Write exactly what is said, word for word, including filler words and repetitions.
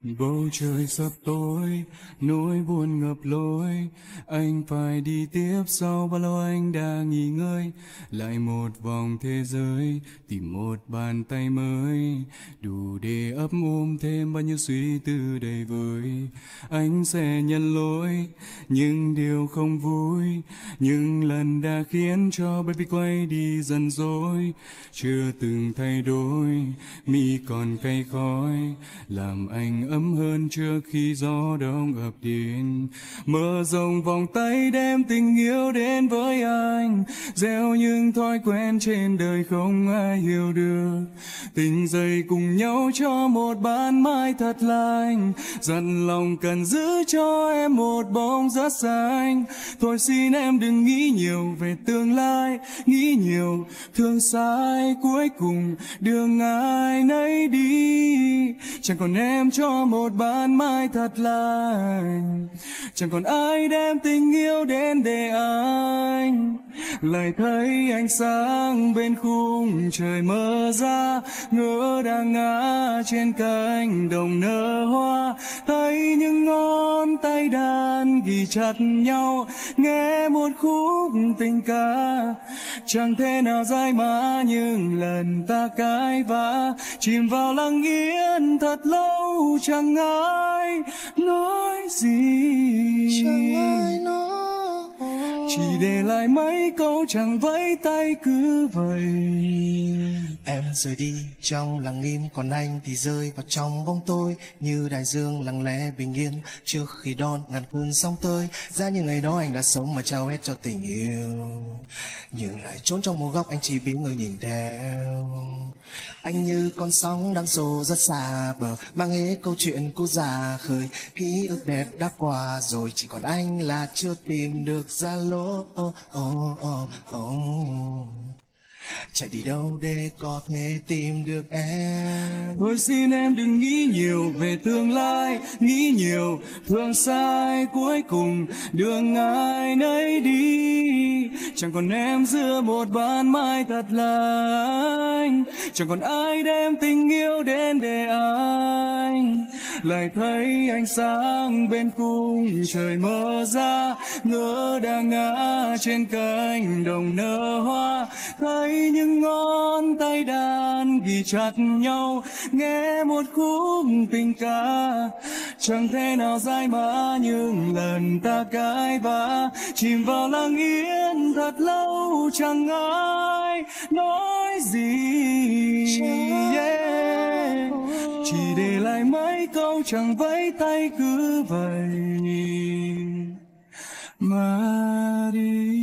Bầu trời sắp tối, nỗi buồn ngập lối. Anh phải đi tiếp sau bao lâu anh đã nghỉ ngơi. Lại một vòng thế giới, tìm một bàn tay mới, đủ để ấp ôm thêm bao nhiêu suy tư đầy vơi. Anh sẽ nhận lỗi, nhưng điều không vui. Nhưng lần đã khiến cho baby quay đi dần dối. Chưa từng thay đổi, mi còn cay khói, làm anh ấm hơn trước khi gió đông ập đến. Mở rộng vòng tay đem tình yêu đến với anh, gieo những thói quen trên đời không ai hiểu được. Tình dây cùng nhau cho một ban mai thật lành, dặn lòng cần giữ cho em một bóng rất xanh. Thôi xin em đừng nghĩ nhiều về tương lai, nghĩ nhiều thương sai cuối cùng đường ai nấy đi. Chẳng còn em cho một ban mai thật lành, chẳng còn ai đem tình yêu đến để anh lại thấy ánh sáng bên khung trời mơ ra. Ngỡ đang ngã trên cánh đồng nở hoa, thấy những ngón tay đàn ghi chặt nhau, nghe một khúc tình ca chẳng thể nào dai má. Nhưng lần ta cãi vã chìm vào lặng yên thật lâu, chẳng ai nói gì, chẳng ai nói, chỉ để lại mấy câu chẳng vẫy tay cứ vậy. em rời đi trong lặng im, còn anh thì rơi vào trong bóng tối như đại dương lặng lẽ bình yên trước khi đón ngàn cơn sóng tới. Ra như ngày đó anh đã sống mà trao hết cho tình yêu, nhưng lại trốn trong một góc anh chỉ biết người nhìn theo. Anh như con sóng đang xô rất xa bờ, mang hết câu chuyện cũ già khơi. Ký ức đẹp đã qua rồi, chỉ còn anh là chưa tìm được ra lối. Oh, oh, oh, oh. Chạy đi đâu để có thể tìm được em. Thôi xin em đừng nghĩ nhiều về tương lai, nghĩ nhiều thương sai cuối cùng đường ai nấy đi. Chẳng còn em giữa một ban mai thật lành, chẳng còn ai đem tình yêu đến để anh lại thấy ánh sáng bên khung trời mơ ra. Ngỡ đang ngã trên cánh đồng nở hoa, thấy những ngón tay đàn ghi chặt nhau, nghe một khúc tình ca chẳng thể nào dai má. Nhưng lần ta cãi vã chìm vào lặng yên thật lâu, chẳng ai nói gì, yeah. Chỉ để lại mấy câu chẳng vẫy tay cứ vậy mà đi.